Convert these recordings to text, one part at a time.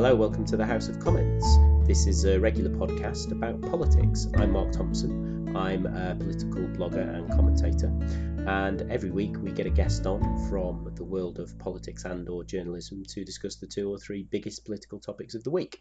Hello, welcome to the House of Comments. This is a regular podcast about politics. I'm Mark Thompson. I'm a political blogger and commentator, and every week we get a guest on from the world of politics and or journalism to discuss the two or three biggest political topics of the week.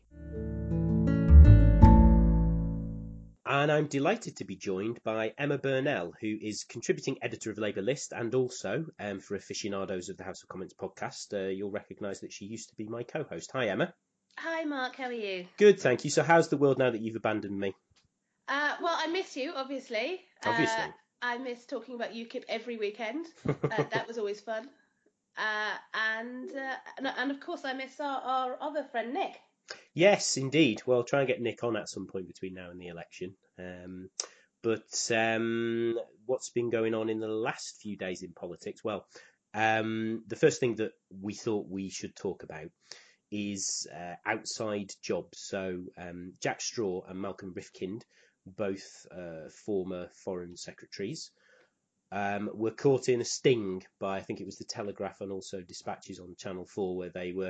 And I'm delighted to be joined by Emma Burnell, who is contributing editor of Labour List and also, for aficionados of the House of Comments podcast, you'll recognise that she used to be my co-host. Hi, Emma. Hi, Mark. How are you? Good, thank you. So how's the world now that you've abandoned me? Well, I miss you, obviously. Obviously. I miss talking about UKIP every weekend. That was always fun. And of course, I miss our other friend, Nick. Yes, indeed. Well, try and get Nick on at some point between now and the election. But what's been going on in the last few days in politics? Well, the first thing that we thought we should talk about is outside jobs. So Jack Straw and Malcolm Rifkind, both former foreign secretaries, were caught in a sting by, I think it was the Telegraph and also Dispatches on Channel 4, where they were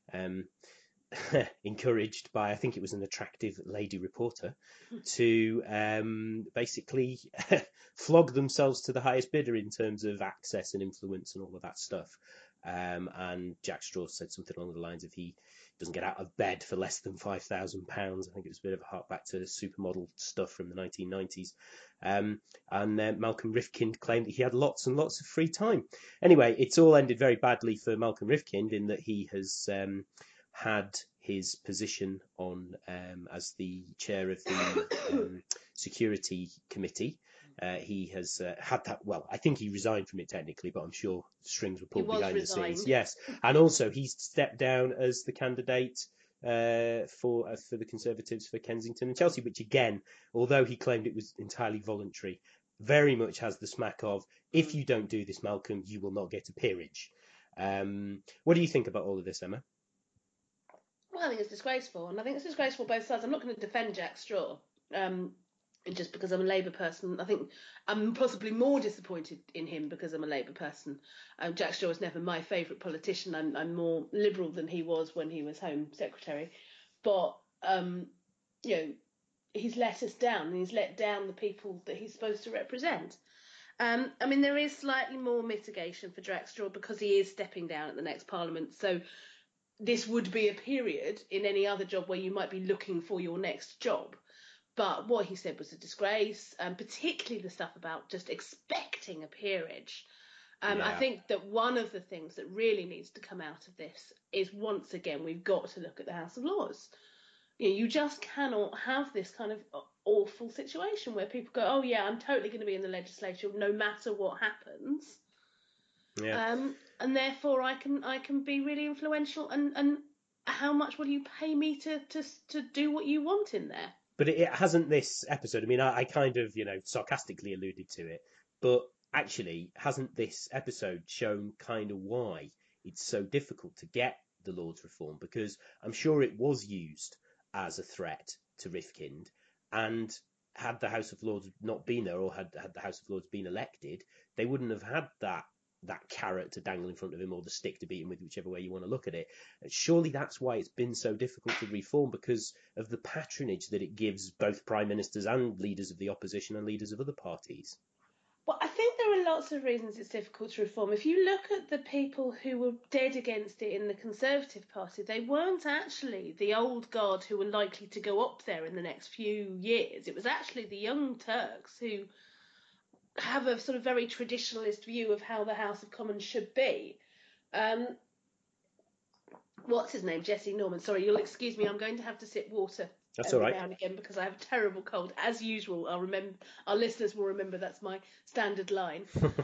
encouraged by, I think it was an attractive lady reporter, to basically flog themselves to the highest bidder in terms of access and influence and all of that stuff. And Jack Straw said something along the lines of he doesn't get out of bed for less than £5,000. I think it was a bit of a hark back to supermodel stuff from the 1990s. And Malcolm Rifkind claimed that he had lots and lots of free time. Anyway, it's all ended very badly for Malcolm Rifkind in that he has had his position on as the chair of the Security Committee. He has had that. Well, I think he resigned from it technically, but I'm sure strings were pulled behind the scenes. Yes, and also he's stepped down as the candidate for the Conservatives for Kensington and Chelsea, which again, although he claimed it was entirely voluntary, very much has the smack of, if you don't do this, Malcolm, you will not get a peerage. What do you think about all of this, Emma? Well, I think it's disgraceful, and I think it's disgraceful both sides. I'm not going to defend Jack Straw. Just because I'm a Labour person. I think I'm possibly more disappointed in him because I'm a Labour person. Jack Straw was never my favourite politician. I'm more liberal than he was when he was Home Secretary. But, he's let us down, and he's let down the people that he's supposed to represent. There is slightly more mitigation for Jack Straw because he is stepping down at the next Parliament. So this would be a period in any other job where you might be looking for your next job. But what he said was a disgrace, particularly the stuff about just expecting a peerage. I think that one of the things that really needs to come out of this is, once again, we've got to look at the House of Lords. You just cannot have this kind of awful situation where people go, oh, yeah, I'm totally going to be in the legislature no matter what happens. Yeah. And therefore I can be really influential. And how much will you pay me to do what you want in there? But it hasn't, this episode, I kind of, sarcastically alluded to it, but actually, hasn't this episode shown kind of why it's so difficult to get the Lords reform? Because I'm sure it was used as a threat to Rifkind, and had the House of Lords not been there, or had the House of Lords been elected, they wouldn't have had that carrot to dangle in front of him, or the stick to beat him with, whichever way you want to look at it. Surely that's why it's been so difficult to reform, because of the patronage that it gives both prime ministers and leaders of the opposition and leaders of other parties. Well, I think there are lots of reasons it's difficult to reform. If you look at the people who were dead against it in the Conservative Party, they weren't actually the old guard who were likely to go up there in the next few years. It was actually the Young Turks who have a sort of very traditionalist view of how the House of Commons should be. What's his name? Jesse Norman. Sorry, you'll excuse me. I'm going to have to sip water. That's all right. Now and again because I have a terrible cold. As usual, our listeners will remember that's my standard line.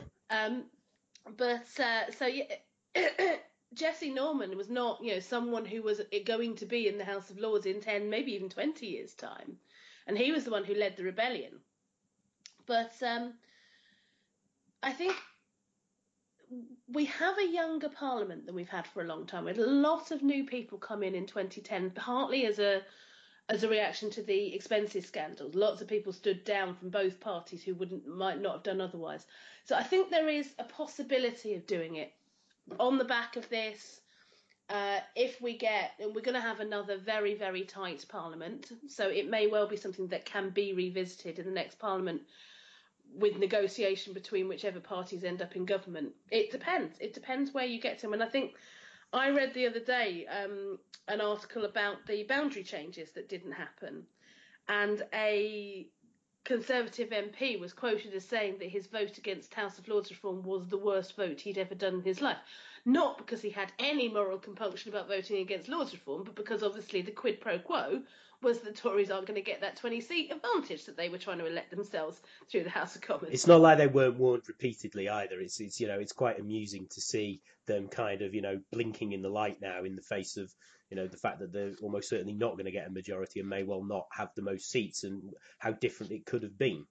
Jesse Norman was not, someone who was going to be in the House of Lords in 10, maybe even 20 years' time, and he was the one who led the rebellion. But I think we have a younger Parliament than we've had for a long time. We had a lot of new people come in 2010, partly as a reaction to the expenses scandals. Lots of people stood down from both parties who might not have done otherwise. So I think there is a possibility of doing it on the back of this. if we get, and we're going to have another very, very tight parliament, so it may well be something that can be revisited in the next parliament with negotiation between whichever parties end up in government. It depends. It depends where you get to. And I think I read the other day an article about the boundary changes that didn't happen, and a Conservative MP was quoted as saying that his vote against House of Lords reform was the worst vote he'd ever done in his life. Not because he had any moral compunction about voting against Lords reform, but because obviously the quid pro quo was the Tories aren't going to get that 20-seat advantage that they were trying to elect themselves through the House of Commons. It's not like they weren't warned repeatedly either. It's it's quite amusing to see them kind of blinking in the light now in the face of the fact that they're almost certainly not going to get a majority and may well not have the most seats, and how different it could have been.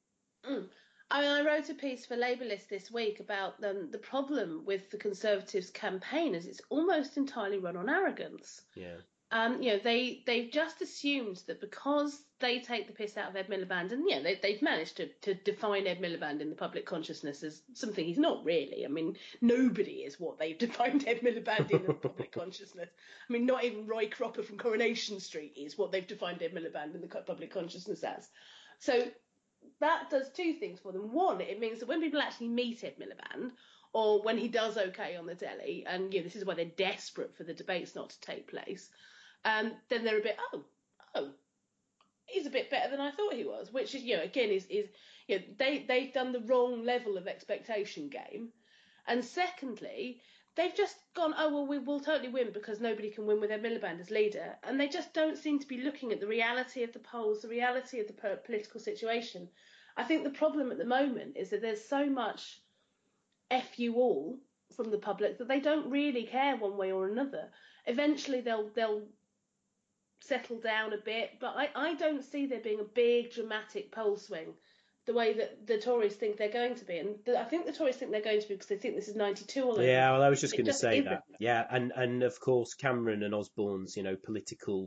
I wrote a piece for Labour List this week about the problem with the Conservatives' campaign is it's almost entirely run on arrogance. Yeah. They've just assumed that because they take the piss out of Ed Miliband, and they've managed to define Ed Miliband in the public consciousness as something he's not really. I mean, nobody is what they've defined Ed Miliband in the public consciousness. I mean, not even Roy Cropper from Coronation Street is what they've defined Ed Miliband in the public consciousness as. So that does two things for them. One, it means that when people actually meet Ed Miliband, or when he does okay on the telly, and this is why they're desperate for the debates not to take place, then they're a bit, oh, he's a bit better than I thought he was, which is, again, is they've done the wrong level of expectation game. And secondly, they've just gone, oh, well, we will totally win because nobody can win with Ed Miliband as leader. And they just don't seem to be looking at the reality of the polls, the reality of the political situation. I think the problem at the moment is that there's so much F you all from the public that they don't really care one way or another. Eventually they'll settle down a bit, but I don't see there being a big dramatic poll swing the way that the Tories think they're going to be. And I think the Tories think they're going to be because they think this is 92 all over. Yeah, well, I was just going to say that. Yeah, and of course Cameron and Osborne's political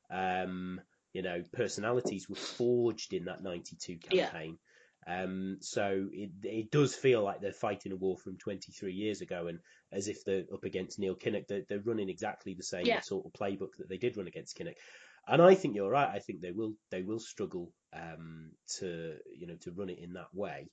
personalities were forged in that 92 campaign. Yeah. So it does feel like they're fighting a war from 23 years ago, and as if they're up against Neil Kinnock, they're running exactly the same sort of playbook that they did run against Kinnock. And I think you're right. I think they will struggle to run it in that way.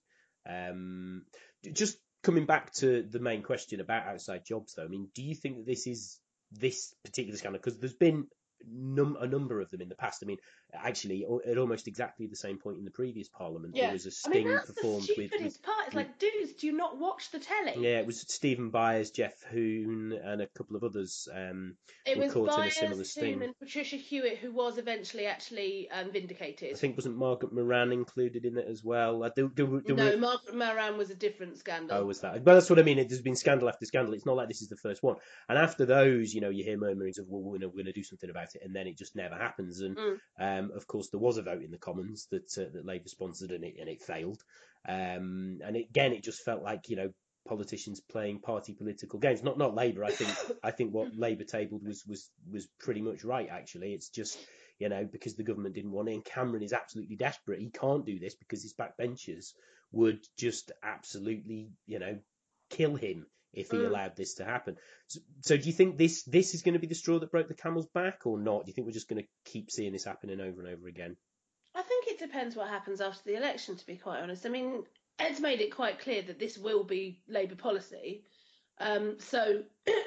Just coming back to the main question about outside jobs, though, I mean, do you think that this particular scandal, because there's been a number of them in the past. I mean, actually, at almost exactly the same point in the previous parliament, there was a sting performed with. It's like, dudes, do you not watch the telly? Yeah, it was Stephen Byers, Jeff Hoon, and a couple of others. It was caught Byers, in a similar sting. Hoon, and Patricia Hewitt, who was eventually actually vindicated. I think wasn't Margaret Moran included in it as well? Margaret Moran was a different scandal. Oh, was that? But that's what I mean. There's been scandal after scandal. It's not like this is the first one. And after those, you hear murmurings of, well, we're going to do something about it, and then it just never happens. And of course, there was a vote in the Commons that Labour sponsored, and it failed. And it just felt like politicians playing party political games. Not Labour. I think what Labour tabled was pretty much right. Actually, it's just because the government didn't want it, and Cameron is absolutely desperate. He can't do this because his backbenchers would just absolutely kill him if he allowed this to happen. So do you think this is going to be the straw that broke the camel's back, or not? Do you think we're just going to keep seeing this happening over and over again? I think it depends what happens after the election, to be quite honest. I mean, Ed's made it quite clear that this will be Labour policy. So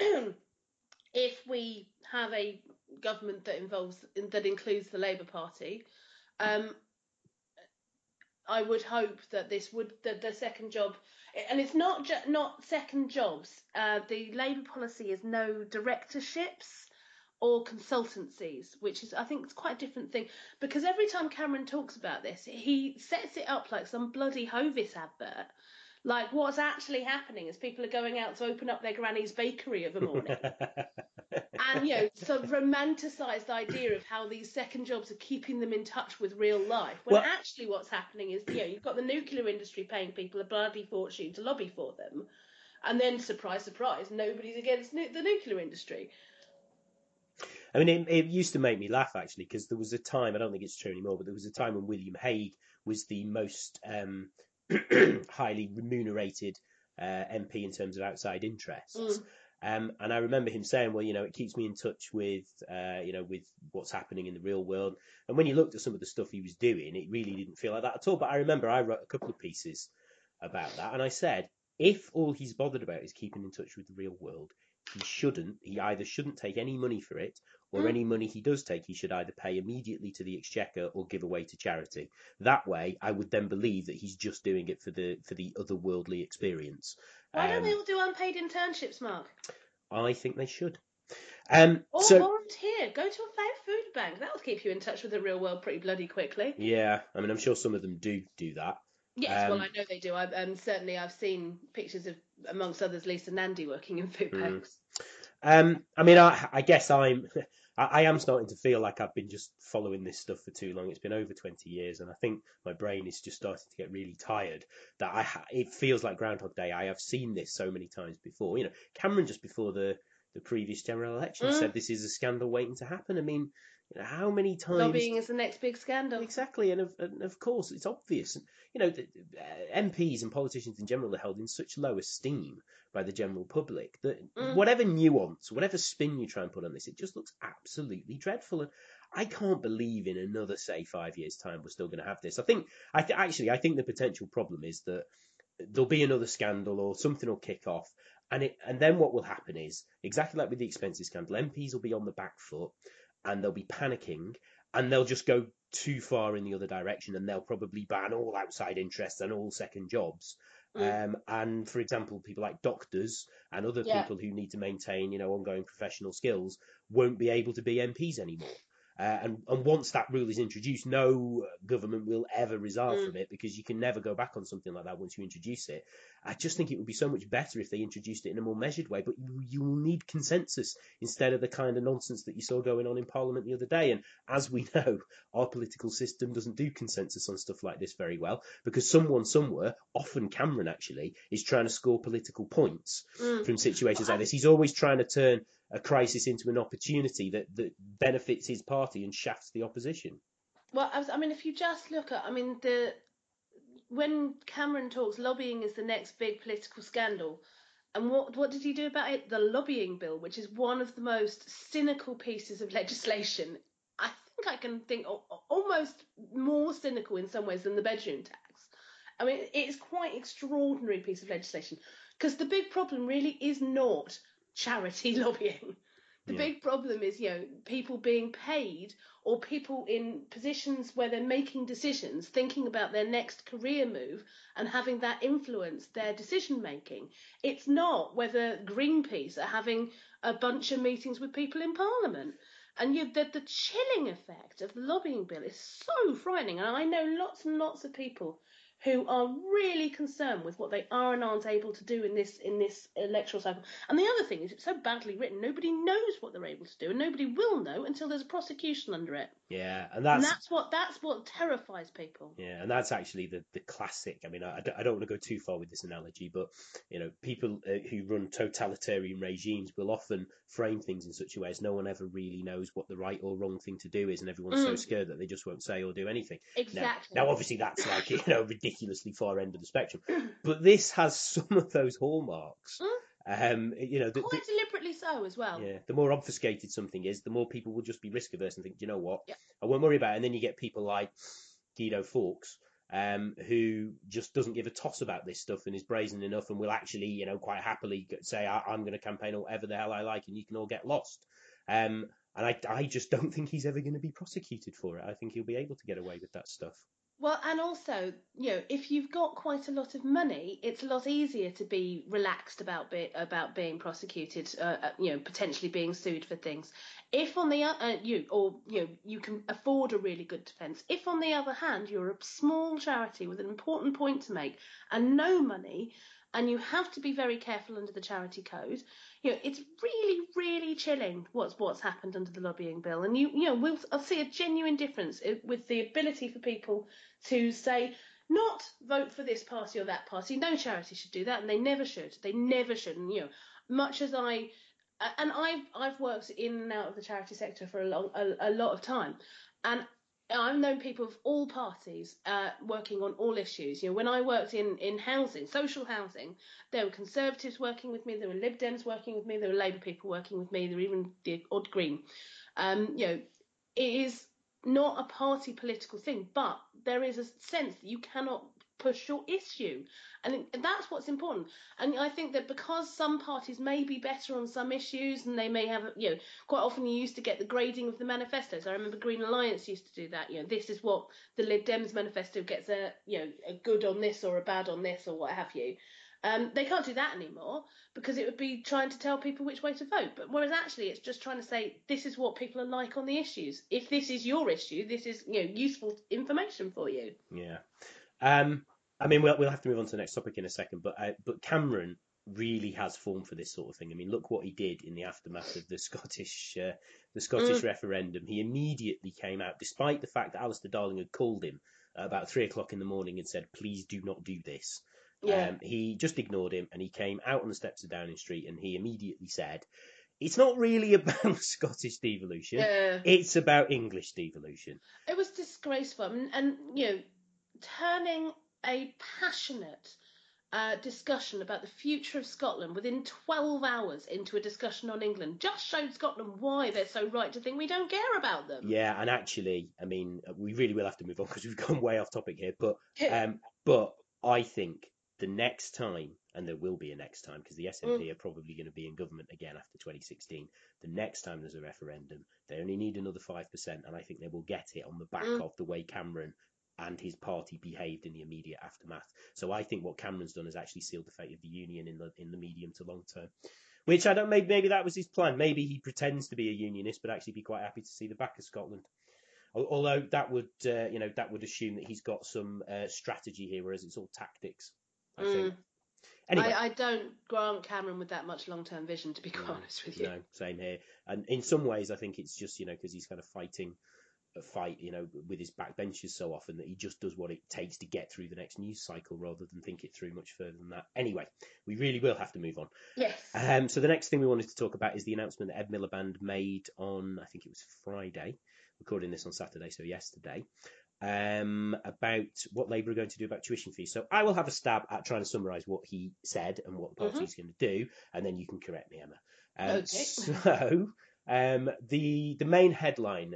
if we have a government that includes the Labour Party, I would hope that the second job, and it's not second jobs. The Labour policy is no directorships or consultancies, which is, I think, it's quite a different thing. Because every time Cameron talks about this, he sets it up like some bloody Hovis advert. Like, what's actually happening is people are going out to open up their granny's bakery of a morning. And, sort of romanticised idea of how these second jobs are keeping them in touch with real life. When actually what's happening is, you've got the nuclear industry paying people a bloody fortune to lobby for them. And then, surprise, surprise, nobody's against the nuclear industry. I mean, it used to make me laugh, actually, because there was a time, I don't think it's true anymore, but there was a time when William Hague was the most highly remunerated MP in terms of outside interests. And I remember him saying, well, it keeps me in touch with, with what's happening in the real world. And when you looked at some of the stuff he was doing, it really didn't feel like that at all. But I remember I wrote a couple of pieces about that, and I said, if all he's bothered about is keeping in touch with the real world, he either shouldn't take any money for it, or any money he does take, he should either pay immediately to the exchequer or give away to charity. That way, I would then believe that he's just doing it for the otherworldly experience. Why don't they all do unpaid internships, Mark? I think they should. Or volunteer. Go to a food bank. That'll keep you in touch with the real world pretty bloody quickly. Yeah, I mean, I'm sure some of them do that. Yes, well, I know they do. Certainly I've seen pictures of, amongst others, Lisa Nandy working in food banks. I mean, I guess I am starting to feel like I've been just following this stuff for too long. It's been over 20 years, and I think my brain is just starting to get really tired. It feels like Groundhog Day. I have seen this so many times before. Cameron, just before the previous general election, said this is a scandal waiting to happen. I mean, how many times? Lobbying is the next big scandal. Exactly, and of course it's obvious. MPs and politicians in general are held in such low esteem by the general public that whatever nuance, whatever spin you try and put on this, it just looks absolutely dreadful. And I can't believe in another, say, 5 years' time we're still going to have this. I think the potential problem is that there'll be another scandal or something will kick off, and then what will happen is exactly like with the expenses scandal, MPs will be on the back foot and they'll be panicking, and they'll just go too far in the other direction, and they'll probably ban all outside interests and all second jobs. And for example, people like doctors and other people who need to maintain, ongoing professional skills won't be able to be MPs anymore. And once that rule is introduced, no government will ever resolve from it, because you can never go back on something like that once you introduce it. I just think it would be so much better if they introduced it in a more measured way, but you will need consensus instead of the kind of nonsense that you saw going on in Parliament the other day. And as we know, our political system doesn't do consensus on stuff like this very well, because someone somewhere, often Cameron actually, is trying to score political points from situations like this. He's always trying to turn a crisis into an opportunity that benefits his party and shafts the opposition. Well, if you just look at, when Cameron talks, lobbying is the next big political scandal. And what did he do about it? The lobbying bill, which is one of the most cynical pieces of legislation. I think I can think almost more cynical in some ways than the bedroom tax. I mean, it's quite an extraordinary piece of legislation, because the big problem really is not charity lobbying. The big problem is, people being paid, or people in positions where they're making decisions, thinking about their next career move and having that influence their decision making. It's not whether Greenpeace are having a bunch of meetings with people in Parliament. And the chilling effect of the lobbying bill is so frightening. And I know lots and lots of people who are really concerned with what they are and aren't able to do in this electoral cycle. And the other thing is, it's so badly written, nobody knows what they're able to do, and nobody will know until there's a prosecution under it. Yeah, and that's what terrifies people. Yeah, and that's actually the classic. I mean, I don't want to go too far with this analogy, but people who run totalitarian regimes will often frame things in such a way as no one ever really knows what the right or wrong thing to do is, and everyone's so scared that they just won't say or do anything. Exactly. Now obviously that's like ridiculously far end of the spectrum, but this has some of those hallmarks. Quite deliberately so as well. Yeah, the more obfuscated something is, the more people will just be risk averse and think, you know what, I won't worry about it. And then you get people like Guido Fawkes, who just doesn't give a toss about this stuff and is brazen enough and will actually, quite happily say, I'm going to campaign or whatever the hell I like, and you can all get lost. And I just don't think he's ever going to be prosecuted for it. I think he'll be able to get away with that stuff. Well, and also, if you've got quite a lot of money, it's a lot easier to be relaxed about being prosecuted, potentially being sued for things. If on the you can afford a really good defence. If on the other hand you're a small charity with an important point to make and no money, and you have to be very careful under the charity code, it's really, really chilling what's happened under the lobbying bill. And I'll see a genuine difference with the ability for people to say, not vote for this party or that party. No charity should do that, and they never should. They never should. And much as I've worked in and out of the charity sector for a lot of time, and I've known people of all parties working on all issues. When I worked in housing, social housing, there were Conservatives working with me, there were Lib Dems working with me, there were Labour people working with me, there were even the odd Green. It is not a party political thing, but there is a sense that you cannot push your issue, and that's what's important. And I think that because some parties may be better on some issues, and they may have, quite often you used to get the grading of the manifestos. I remember Green Alliance used to do that. This is what the Lib Dems manifesto gets a good on this or a bad on this or what have you. They can't do that anymore because it would be trying to tell people which way to vote. But whereas actually it's just trying to say this is what people are like on the issues. If this is your issue, this is useful information for you. Yeah. I mean, we'll have to move on to the next topic in a second, but Cameron really has form for this sort of thing. I mean, look what he did in the aftermath of the Scottish referendum. He immediately came out, despite the fact that Alistair Darling had called him at about 3 o'clock in the morning and said, "Please do not do this." Yeah. He just ignored him, and he came out on the steps of Downing Street, and he immediately said, "It's not really about Scottish devolution; it's about English devolution." It was disgraceful, and turning a passionate discussion about the future of Scotland within 12 hours into a discussion on England just showed Scotland why they're so right to think we don't care about them. Yeah, and actually, I mean, we really will have to move on because we've gone way off topic here. But I think the next time, and there will be a next time because the SNP are probably going to be in government again after 2016. The next time there's a referendum, they only need another 5%, and I think they will get it on the back of the way Cameron and his party behaved in the immediate aftermath. So I think what Cameron's done is actually sealed the fate of the union in the medium to long term. Which I don't. Maybe that was his plan. Maybe he pretends to be a unionist, but actually be quite happy to see the back of Scotland. Although that would, that would assume that he's got some strategy here, whereas it's all tactics. I think. Anyway, I don't grant Cameron with that much long-term vision, to be quite honest with you. No, same here. And in some ways, I think it's just because he's kind of fighting a fight, with his backbenchers so often that he just does what it takes to get through the next news cycle rather than think it through much further than that. Anyway, we really will have to move on. Yes. So the next thing we wanted to talk about is the announcement that Ed Miliband made on, I think it was Friday, recording this on Saturday, so yesterday, about what Labour are going to do about tuition fees. So I will have a stab at trying to summarise what he said and what the party's going to do, and then you can correct me, Emma. Okay. So the main headline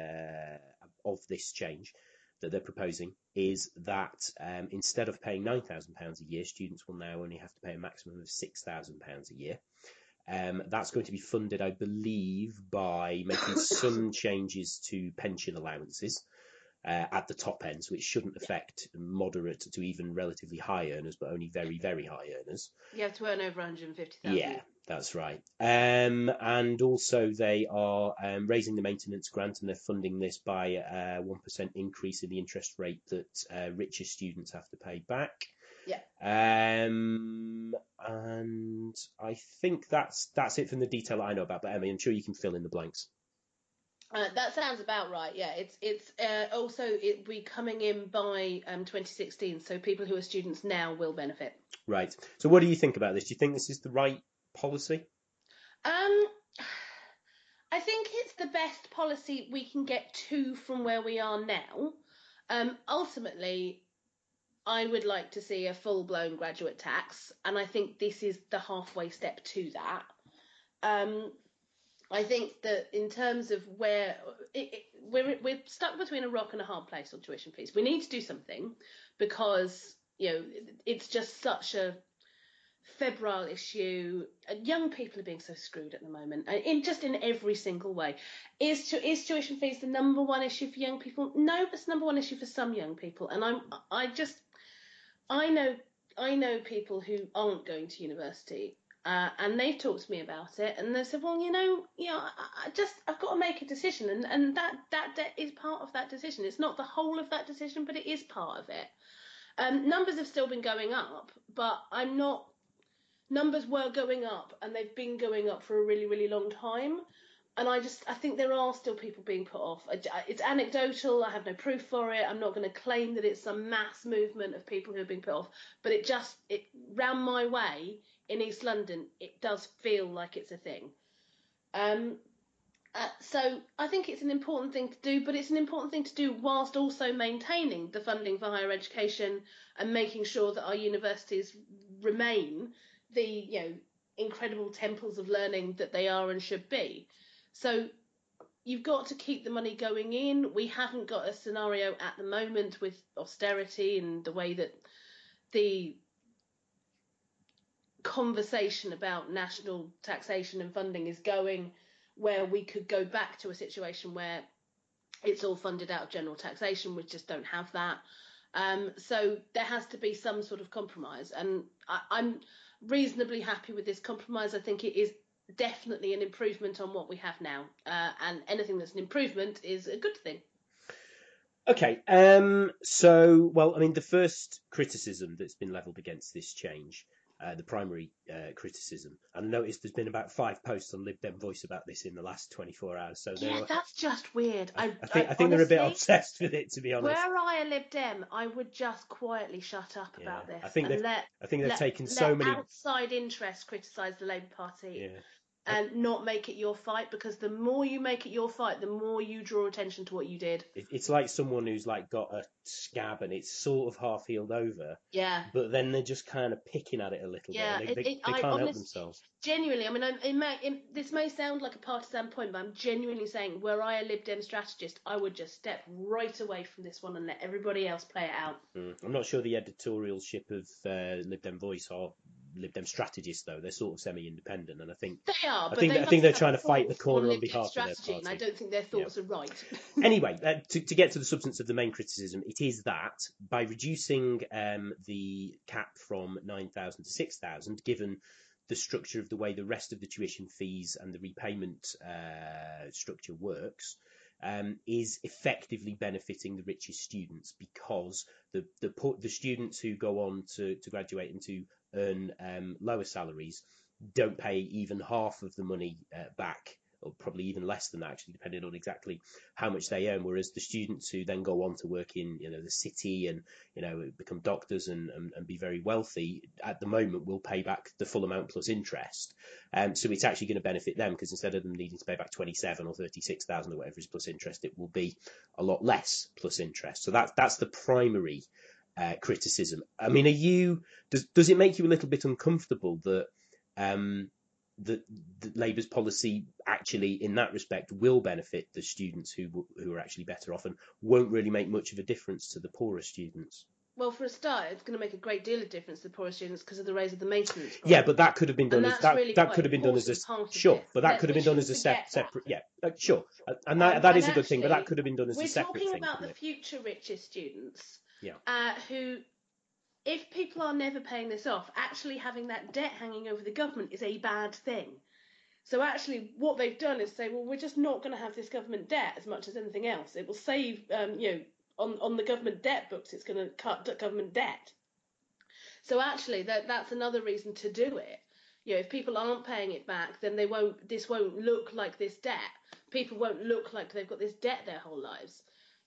of this change that they're proposing is that instead of paying £9,000 a year, students will now only have to pay a maximum of £6,000 a year. That's going to be funded, I believe, by making some changes to pension allowances at the top end, so it shouldn't affect moderate to even relatively high earners, but only very, very high earners. You have to earn over 150,000. Yeah, that's right. And also they are raising the maintenance grant, and they're funding this by a 1% increase in the interest rate that richer students have to pay back. Yeah. And I think that's it from the detail I know about. But Emma, I'm sure you can fill in the blanks. That sounds about right. Yeah, it's also it'll be coming in by 2016, so people who are students now will benefit. Right. So, what do you think about this? Do you think this is the right policy? I think it's the best policy we can get to from where we are now. Ultimately, I would like to see a full-blown graduate tax, and I think this is the halfway step to that. I think that in terms of where we're stuck between a rock and a hard place on tuition fees. We need to do something because it's just such a febrile issue. Young people are being so screwed at the moment, in every single way. Is tuition fees the number one issue for young people? No, it's the number one issue for some young people, and I know people who aren't going to university. And they've talked to me about it, and they said, "Well, I've got to make a decision, and that is part of that decision. It's not the whole of that decision, but it is part of it." Numbers have still been going up, but numbers were going up, and they've been going up for a really, really long time. And I think there are still people being put off. It's anecdotal. I have no proof for it. I'm not going to claim that it's some mass movement of people who are being put off. But it round my way in East London, it does feel like it's a thing. So I think it's an important thing to do, but it's an important thing to do whilst also maintaining the funding for higher education and making sure that our universities remain the, incredible temples of learning that they are and should be. So you've got to keep the money going in. We haven't got a scenario at the moment with austerity and the way that the conversation about national taxation and funding is going, where we could go back to a situation where it's all funded out of general taxation. We just don't have that. So there has to be some sort of compromise, and I'm reasonably happy with this compromise. I think it is definitely an improvement on what we have now, and anything that's an improvement is a good thing. Okay, so, well, I mean, the first criticism that's been levelled against this change, the primary criticism, and I noticed there's been about 5 posts on Lib Dem Voice about this in the last 24 hours. So that's just weird. I think honestly, they're a bit obsessed with it, to be honest. Were I a Lib Dem, I would just quietly shut up about this. I think they've taken so many outside interests criticise the Labour Party. Yeah. And not make it your fight, because the more you make it your fight, the more you draw attention to what you did. It's like someone who's like got a scab and it's sort of half healed over. Yeah. But then they're just kind of picking at it a little bit. They can't help themselves. Genuinely, I mean, this may sound like a partisan point, but I'm genuinely saying, were I a Lib Dem strategist, I would just step right away from this one and let everybody else play it out. I'm not sure the editorialship of Lib Dem Voice are Lib Dem strategists, though. They're sort of semi-independent, and I think they are. I think they're trying to fight the corner on behalf of their party. And I don't think their thoughts are right. Anyway, to get to the substance of the main criticism, it is that by reducing the cap from 9,000 to 6,000, given the structure of the way the rest of the tuition fees and the repayment structure works, is effectively benefiting the richest students, because the students who go on to graduate and to earn lower salaries don't pay even half of the money back, or probably even less than that, actually, depending on exactly how much they earn. Whereas the students who then go on to work in the city and become doctors and be very wealthy, at the moment will pay back the full amount plus interest. So it's actually going to benefit them, because instead of them needing to pay back 27 or 36,000 or whatever is plus interest, it will be a lot less plus interest. So that's the primary criticism. I mean, does it make you a little bit uncomfortable that that Labour's policy actually, in that respect, will benefit the students who are actually better off, and won't really make much of a difference to the poorer students? Well, for a start, it's going to make a great deal of difference to the poorer students because of the raise of the maintenance. Yeah, but that could have been done as that could have been done as a but that could have been done as a separate. Yeah, sure, and that is a good thing, but that could have been done as a separate thing. We're talking about the future richest students, who, if people are never paying this off, actually having that debt hanging over the government is a bad thing. So actually what they've done is say, well, we're just not going to have this government debt as much as anything else. It will save, on the government debt books, it's going to cut government debt. So actually that's another reason to do it. If people aren't paying it back, then this won't look like this debt. People won't look like they've got this debt their whole lives.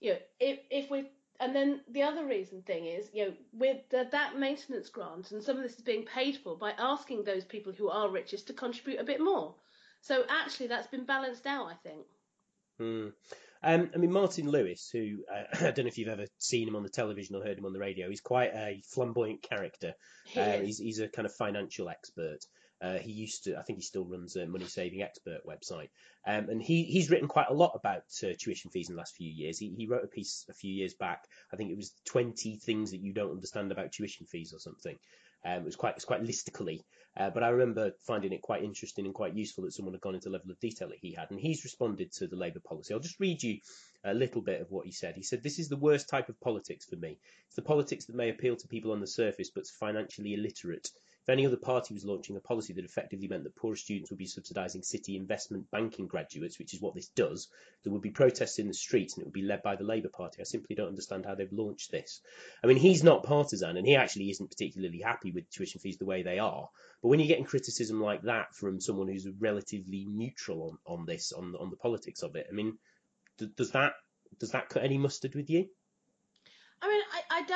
And then the other thing is, with that maintenance grant, and some of this is being paid for by asking those people who are richest to contribute a bit more. So actually, that's been balanced out, I think. I mean, Martin Lewis, who I don't know if you've ever seen him on the television or heard him on the radio, he's quite a flamboyant character. He's a kind of financial expert. He used to, I think he still runs a Money Saving Expert website. And he's written quite a lot about tuition fees in the last few years. He wrote a piece a few years back. I think it was 20 things that you don't understand about tuition fees or something. It was quite listically. But I remember finding it quite interesting and quite useful that someone had gone into the level of detail that he had. And he's responded to the Labour policy. I'll just read you a little bit of what he said. He said, "This is the worst type of politics for me. It's the politics that may appeal to people on the surface, but's financially illiterate. If any other party was launching a policy that effectively meant that poorer students would be subsidising city investment banking graduates, which is what this does, there would be protests in the streets and it would be led by the Labour Party. I simply don't understand how they've launched this." I mean, he's not partisan, and he actually isn't particularly happy with tuition fees the way they are. But when you're getting criticism like that from someone who's relatively neutral on this, on the politics of it, I mean, does that cut any mustard with you? I mean,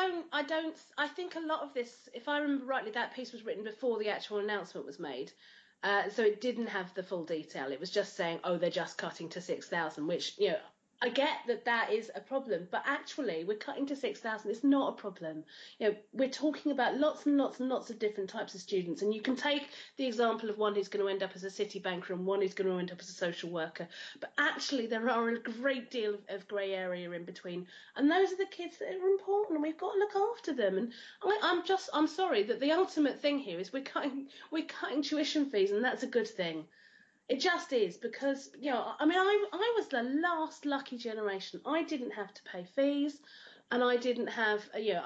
I think a lot of this, if I remember rightly, that piece was written before the actual announcement was made. So it didn't have the full detail. It was just saying, oh, they're just cutting to 6,000, which, I get that is a problem, but actually we're cutting to 6,000. It's not a problem. We're talking about lots and lots and lots of different types of students, and you can take the example of one who's going to end up as a city banker and one who's going to end up as a social worker, but actually there are a great deal of grey area in between, and those are the kids that are important, and we've got to look after them. And I'm sorry that the ultimate thing here is we're cutting tuition fees, and that's a good thing. It just is, because, I was the last lucky generation. I didn't have to pay fees, and I didn't have,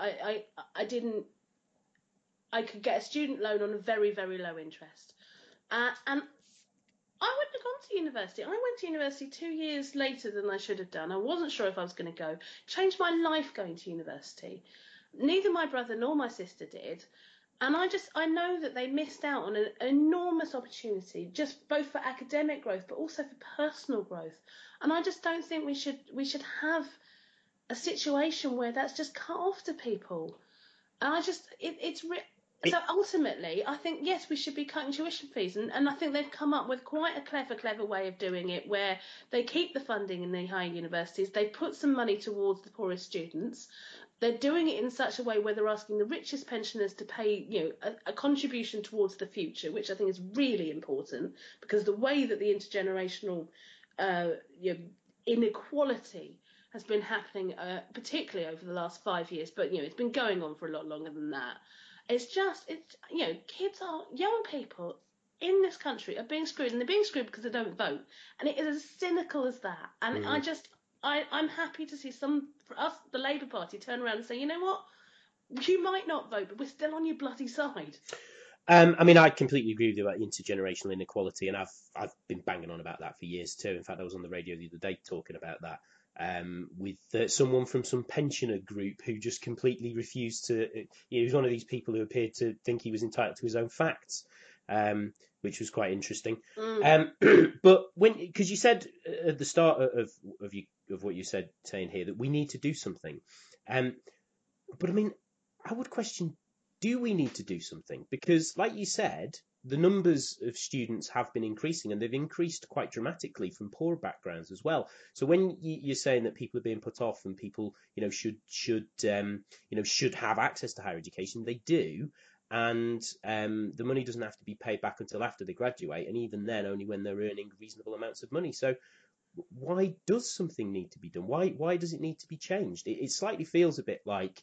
I could get a student loan on a very, very low interest. And I wouldn't have gone to university. I went to university 2 years later than I should have done. I wasn't sure if I was going to go. Changed my life going to university. Neither my brother nor my sister did. And I know that they missed out on an enormous opportunity, just both for academic growth, but also for personal growth. And I just don't think we should have a situation where that's just cut off to people. And so ultimately, I think, yes, we should be cutting tuition fees. And I think they've come up with quite a clever way of doing it, where they keep the funding in the higher universities. They put some money towards the poorest students. They're doing it in such a way where they're asking the richest pensioners to pay, a contribution towards the future, which I think is really important, because the way that the intergenerational inequality has been happening, particularly over the last 5 years, but it's been going on for a lot longer than that. Young people in this country are being screwed, and they're being screwed because they don't vote, and it is as cynical as that. And I'm happy to see the Labour Party, turn around and say, you know what, you might not vote, but we're still on your bloody side. I completely agree with you about intergenerational inequality, and I've been banging on about that for years too. In fact, I was on the radio the other day talking about that with someone from some pensioner group who just completely refused to. He was one of these people who appeared to think he was entitled to his own facts, which was quite interesting. But because you said at the start of what you said, saying here that we need to do something, but I would question, do we need to do something? Because, like you said, the numbers of students have been increasing, and they've increased quite dramatically from poor backgrounds as well. So when you're saying that people are being put off and people, should have access to higher education, they do. And the money doesn't have to be paid back until after they graduate, and even then only when they're earning reasonable amounts of money. So why does something need to be done? Why does it need to be changed? It slightly feels a bit like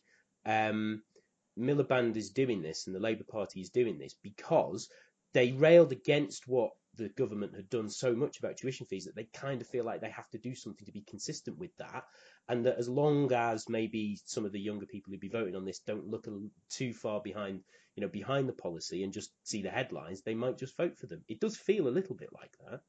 Miliband is doing this and the Labour Party is doing this because they railed against what the government had done so much about tuition fees that they kind of feel like they have to do something to be consistent with that, and that as long as maybe some of the younger people who be voting on this don't look too far behind the policy and just see the headlines, they might just vote for them. It does feel a little bit like that.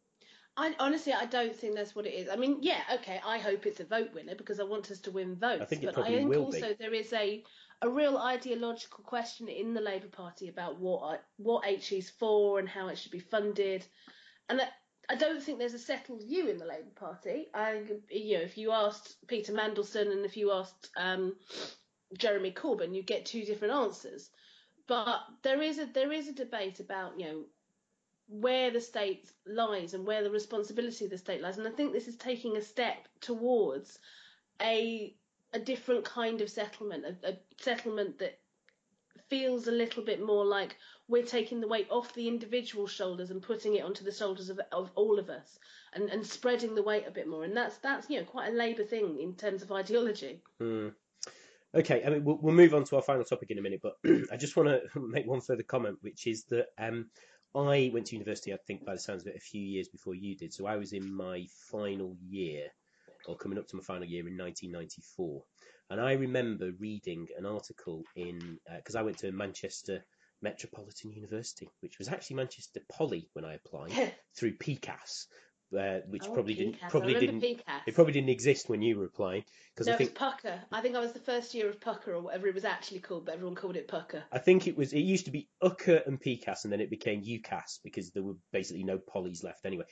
I don't think that's what it is. I hope it's a vote winner because I want us to win votes. I think it probably will be. Also there is a real ideological question in the Labour Party about what HE is for and how it should be funded. And I don't think there's a settled view in the Labour Party. If you asked Peter Mandelson and if you asked Jeremy Corbyn, you get two different answers. But there is a debate about where the state lies and where the responsibility of the state lies, and I think this is taking a step towards a different kind of settlement, a settlement that feels a little bit more like we're taking the weight off the individual shoulders and putting it onto the shoulders of all of us, and spreading the weight a bit more, and that's quite a Labour thing in terms of ideology. Okay, we'll move on to our final topic in a minute, but I just want to make one further comment, which is that I went to university, I think, by the sounds of it, a few years before you did. So I was in my final year, or coming up to my final year, in 1994. And I remember reading an article because I went to Manchester Metropolitan University, which was actually Manchester Poly when I applied, through PCAS. Which probably didn't exist when you were applying. No, it was Pucker. I think I was the first year of Pucker or whatever it was actually called, but everyone called it Pucker. I think it used to be UCA and PCAS, and then it became UCAS because there were basically no polys left anyway.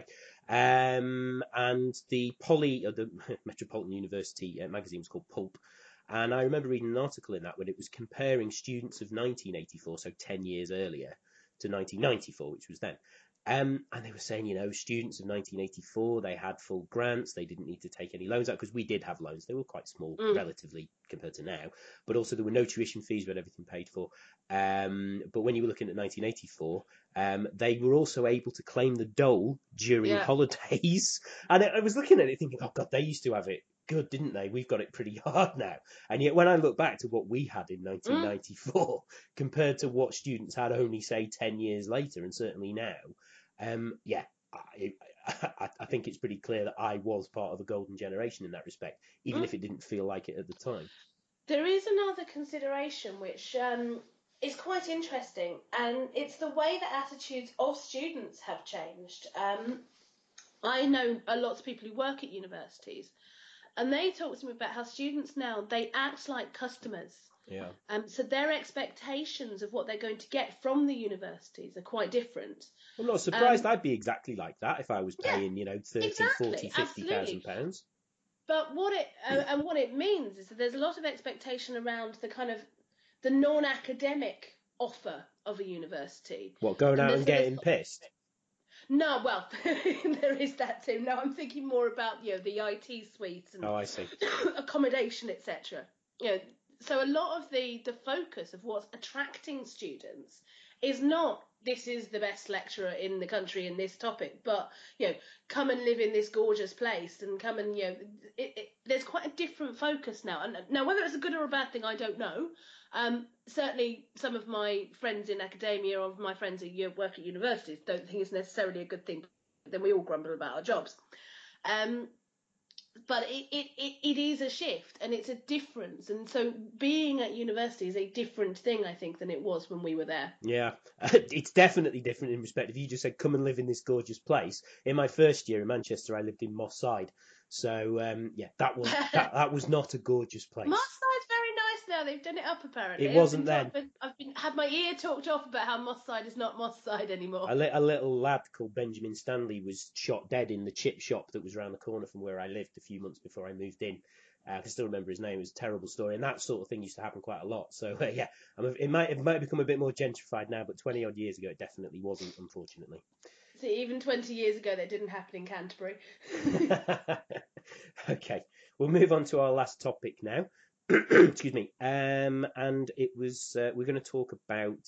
And the Poly, the Metropolitan University magazine was called Pulp. And I remember reading an article in that when it was comparing students of 1984, so 10 years earlier, to 1994, which was then. And they were saying, students of 1984, they had full grants. They didn't need to take any loans out because we did have loans. They were quite small, relatively, compared to now. But also there were no tuition fees. We had everything paid for. But when you were looking at 1984, they were also able to claim the dole during holidays. And I was looking at it thinking, oh, God, they used to have it good, didn't they? We've got it pretty hard now. And yet when I look back to what we had in 1994 compared to what students had only, say, 10 years later, and certainly now, I think it's pretty clear that I was part of a golden generation in that respect, even if it didn't feel like it at the time. There is another consideration which is quite interesting, and it's the way that attitudes of students have changed. I know a lot of people who work at universities, and they talk to me about how students now, they act like customers. Yeah. So their expectations of what they're going to get from the universities are quite different. I'm not surprised. I'd be exactly like that if I was paying, 30, exactly, 40, 50,000 pounds. But what it means is that there's a lot of expectation around the kind of the non-academic offer of a university. What, going out and getting pissed? No, well, there is that too. No, I'm thinking more about the IT suites and I see. accommodation, etc. So a lot of the focus of what's attracting students is not this is the best lecturer in the country in this topic, but come and live in this gorgeous place and come and there's quite a different focus now. And now whether it's a good or a bad thing, I don't know. Certainly some of my friends in academia or my friends who work at universities don't think it's necessarily a good thing. Then we all grumble about our jobs. But it is a shift and it's a difference. And so being at university is a different thing, I think, than it was when we were there. Yeah, it's definitely different in respect. If you just said, come and live in this gorgeous place. In my first year in Manchester, I lived in Moss Side. So, that was not a gorgeous place. Moss Side's very nice now. They've done it up, apparently. It wasn't then. I've had my ear talked off about how Moss Side is not Moss Side anymore. A little lad called Benjamin Stanley was shot dead in the chip shop that was around the corner from where I lived a few months before I moved in. I can still remember his name. It was a terrible story, and that sort of thing used to happen quite a lot. So, it might become a bit more gentrified now, but 20-odd years ago, it definitely wasn't, unfortunately. See, even 20 years ago, that didn't happen in Canterbury. Okay, we'll move on to our last topic now. Excuse me. And it was we're going to talk about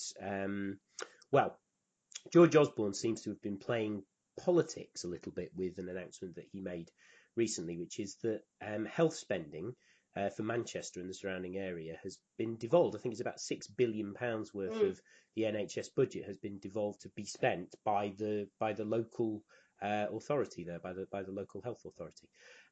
George Osborne seems to have been playing politics a little bit with an announcement that he made recently, which is that health spending for Manchester and the surrounding area has been devolved. I think it's about £6 billion worth of the NHS budget has been devolved to be spent by the local authority there, by the local health authority.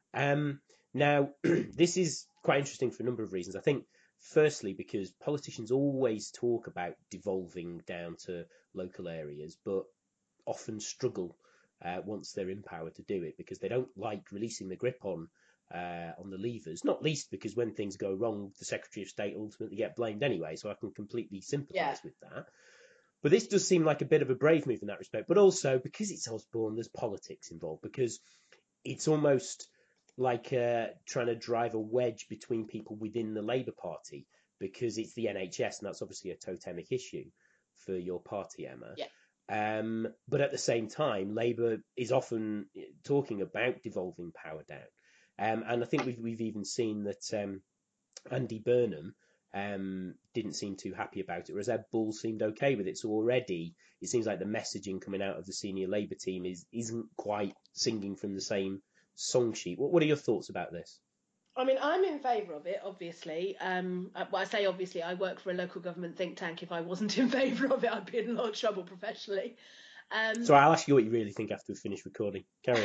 Now, this is quite interesting for a number of reasons. I think, firstly, because politicians always talk about devolving down to local areas, but often struggle once they're in power to do it because they don't like releasing the grip on the levers, not least because when things go wrong, the Secretary of State ultimately get blamed anyway, so I can completely sympathise with that. But this does seem like a bit of a brave move in that respect, but also because it's Osborne, there's politics involved, because it's almost like trying to drive a wedge between people within the Labour Party, because it's the NHS, and that's obviously a totemic issue for your party, Emma. Yeah. But at the same time, Labour is often talking about devolving power down. And I think we've even seen that Andy Burnham didn't seem too happy about it, whereas Ed Bull seemed okay with it. So already it seems like the messaging coming out of the senior Labour team isn't quite singing from the same song sheet. What are your thoughts about this? I mean, I'm in favour of it, obviously. I say obviously, I work for a local government think tank. If I wasn't in favour of it, I'd be in a lot of trouble professionally. So I'll ask you what you really think after we finish recording. Carry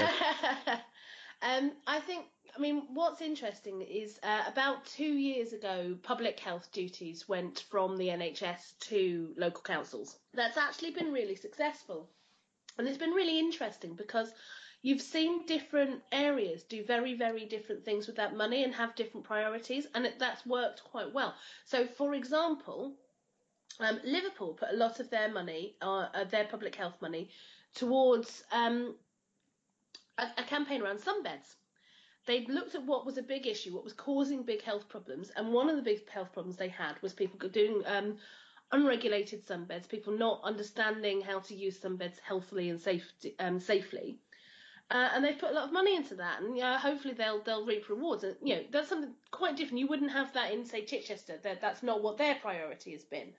on. I mean, what's interesting is about 2 years ago, public health duties went from the NHS to local councils. That's actually been really successful. And it's been really interesting because you've seen different areas do very, very different things with that money and have different priorities, and that's worked quite well. So, for example, Liverpool put a lot of their money, their public health money, towards a campaign around sunbeds. They looked at what was a big issue, what was causing big health problems, and one of the big health problems they had was people doing unregulated sunbeds, people not understanding how to use sunbeds healthily and safely. And they've put a lot of money into that, and hopefully they'll reap rewards. And that's something quite different. You wouldn't have that in, say, Chichester. That's not what their priority has been.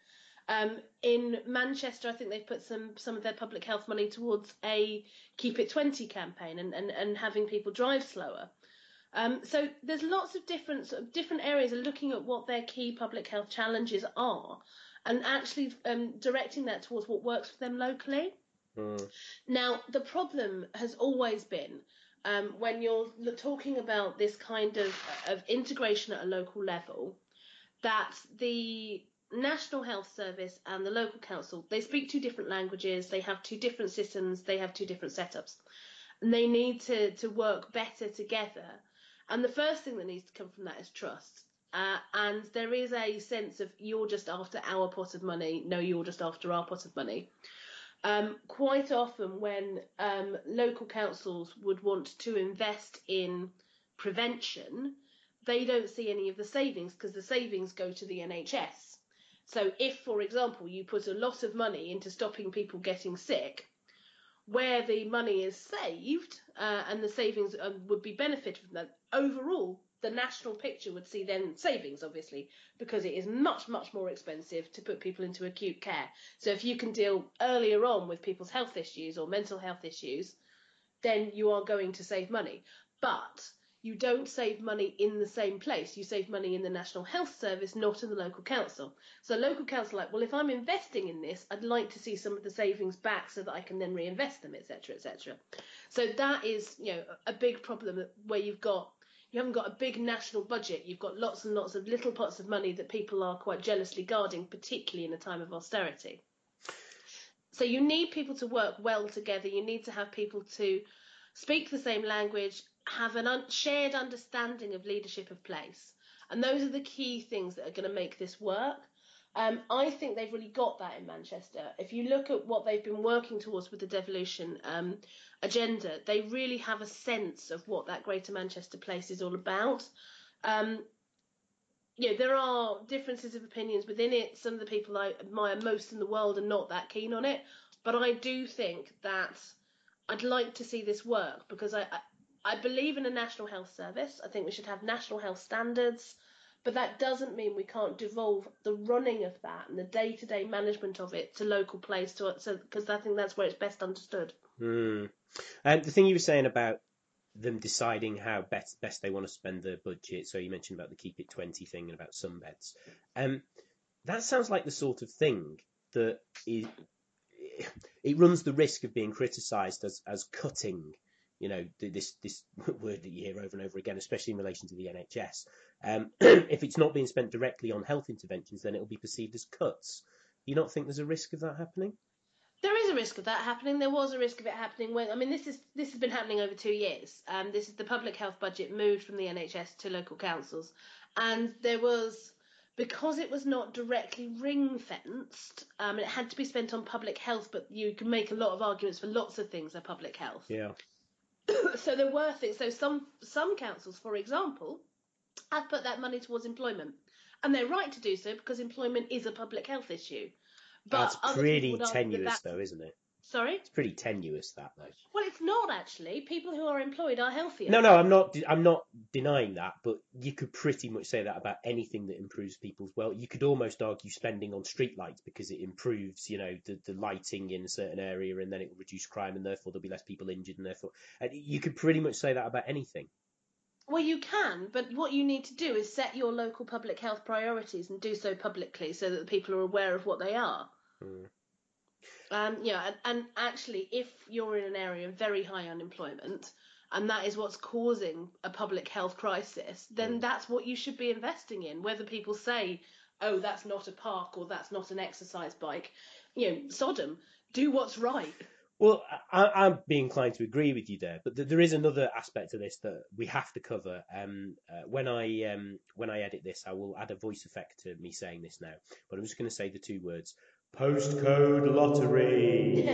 In Manchester, I think they've put some of their public health money towards a Keep It 20 campaign and having people drive slower. So there's lots of different areas of looking at what their key public health challenges are, and actually directing that towards what works for them locally. Now, the problem has always been when you're talking about this kind of integration at a local level, that the National Health Service and the local council, they speak two different languages, they have two different systems, they have two different setups, and they need to work better together. And the first thing that needs to come from that is trust. And there is a sense of, you're just after our pot of money, no, you're just after our pot of money. Quite often when local councils would want to invest in prevention, they don't see any of the savings because the savings go to the NHS. So if, for example, you put a lot of money into stopping people getting sick, where the money is saved and the savings would be benefited from that, overall the national picture would see then savings, obviously, because it is much, much more expensive to put people into acute care. So if you can deal earlier on with people's health issues or mental health issues, then you are going to save money. But you don't save money in the same place. You save money in the National Health Service, not in the local council. So local council are like, well, if I'm investing in this, I'd like to see some of the savings back so that I can then reinvest them, etc., etc. So that is, a big problem where you haven't got a big national budget. You've got lots and lots of little pots of money that people are quite jealously guarding, particularly in a time of austerity. So you need people to work well together. You need to have people to speak the same language, have a shared understanding of leadership of place. And those are the key things that are going to make this work. I think they've really got that in Manchester. If you look at what they've been working towards with the devolution agenda, they really have a sense of what that Greater Manchester place is all about. There are differences of opinions within it. Some of the people I admire most in the world are not that keen on it. But I do think that I'd like to see this work because I believe in a National Health Service. I think we should have national health standards. But that doesn't mean we can't devolve the running of that and the day-to-day management of it to local place, because I think that's where it's best understood. The thing you were saying about them deciding how best they want to spend their budget, so you mentioned about the Keep It 20 thing and about sunbeds. That sounds like the sort of thing that it runs the risk of being criticised as cutting. This word that you hear over and over again, especially in relation to the NHS. If it's not being spent directly on health interventions, then it'll be perceived as cuts. Do you not think there's a risk of that happening? There is a risk of that happening. There was a risk of it happening this has been happening over 2 years. This is the public health budget moved from the NHS to local councils, and there was, because it was not directly ring fenced, it had to be spent on public health. But you can make a lot of arguments for lots of things are public health. Yeah. So there were things. So some councils, for example, have put that money towards employment, and they're right to do so because employment is a public health issue. But that's pretty tenuous, though, isn't it? Sorry? It's pretty tenuous, that, though. Well, it's not actually. People who are employed are healthier. No, I'm not denying that, but you could pretty much say that about anything that improves people's well. You could almost argue spending on streetlights because it improves, the lighting in a certain area, and then it will reduce crime, and therefore there'll be less people injured, and therefore you could pretty much say that about anything. Well, you can, but what you need to do is set your local public health priorities and do so publicly so that the people are aware of what they are. And actually, if you're in an area of very high unemployment and that is what's causing a public health crisis, then that's what you should be investing in. Whether people say, oh, that's not a park or that's not an exercise bike, Sodom, do what's right. Well, I'd be inclined to agree with you there, but there is another aspect to this that we have to cover. When I edit this, I will add a voice effect to me saying this now, but I'm just going to say the two words: postcode lottery.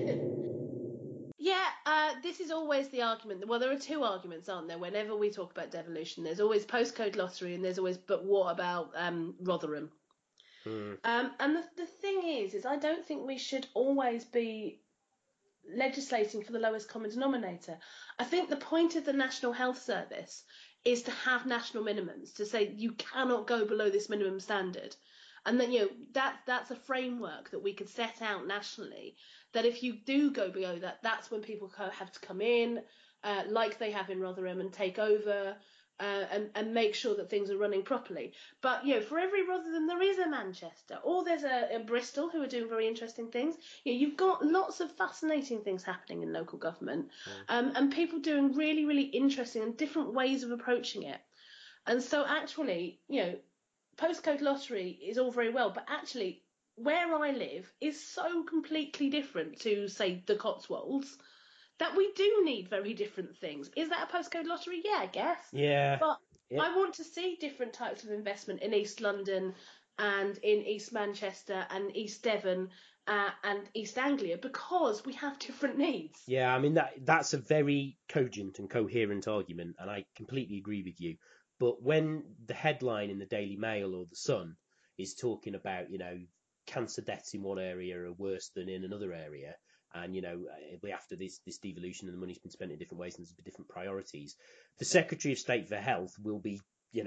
This is always the argument. Well, there are two arguments, aren't there? Whenever we talk about devolution, there's always postcode lottery, and there's always, but what about Rotherham? And the thing is I don't think we should always be legislating for the lowest common denominator. I think the point of the National Health Service is to have national minimums, to say you cannot go below this minimum standard. And then, that's a framework that we could set out nationally, that if you do go below that, that's when people have to come in, like they have in Rotherham, and take over, and make sure that things are running properly. But, for every Rotherham, there is a Manchester, or there's a Bristol who are doing very interesting things. You've got lots of fascinating things happening in local government, and people doing really, really interesting and different ways of approaching it. And so actually, postcode lottery is all very well, but actually where I live is so completely different to, say, the Cotswolds, that we do need very different things. Is that a postcode lottery? Yeah, I guess. Yeah. But I want to see different types of investment in East London and in East Manchester and East Devon and East Anglia, because we have different needs. Yeah, I mean, that's a very cogent and coherent argument, and I completely agree with you. But when the headline in the Daily Mail or the Sun is talking about, cancer deaths in one area are worse than in another area, and after this devolution and the money's been spent in different ways and there's different priorities, the Secretary of State for Health will be,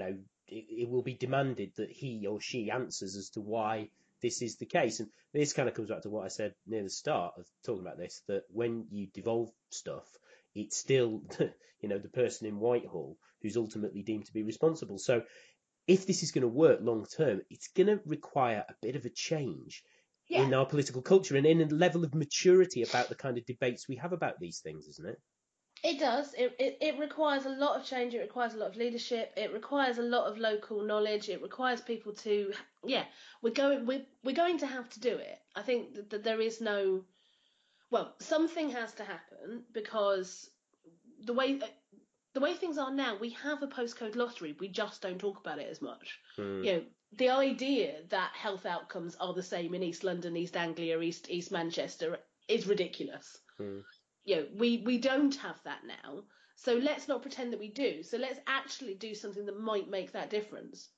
it will be demanded that he or she answers as to why this is the case. And this kind of comes back to what I said near the start of talking about this, that when you devolve stuff, it's still, the person in Whitehall who's ultimately deemed to be responsible. So if this is going to work long term, it's going to require a bit of a change in our political culture and in a level of maturity about the kind of debates we have about these things, isn't it? It does. It requires a lot of change. It requires a lot of leadership. It requires a lot of local knowledge. It requires people to, we're going to have to do it. I think that there is no, something has to happen, because the way things are now, we have a postcode lottery. We just don't talk about it as much. The idea that health outcomes are the same in East London, East Anglia, East Manchester is ridiculous. We don't have that now. So let's not pretend that we do. So let's actually do something that might make that difference.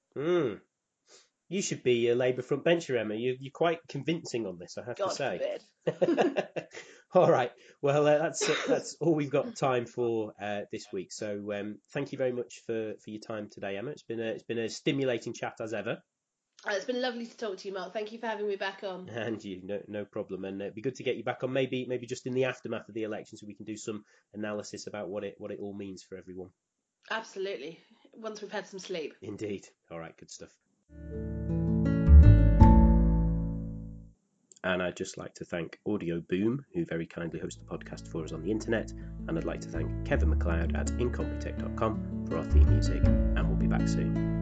You should be a Labour frontbencher, Emma. You're quite convincing on this, I have to say. Forbid. All right. Well, that's all we've got time for this week. So thank you very much for your time today, Emma. It's been a stimulating chat as ever. It's been lovely to talk to you, Mark. Thank you for having me back on. And you, no problem. And it'd be good to get you back on, maybe just in the aftermath of the election, so we can do some analysis about what it all means for everyone. Absolutely. Once we've had some sleep. Indeed. All right. Good stuff. And I'd just like to thank Audio Boom, who very kindly host the podcast for us on the internet. And I'd like to thank Kevin MacLeod at incompetech.com for our theme music. And we'll be back soon.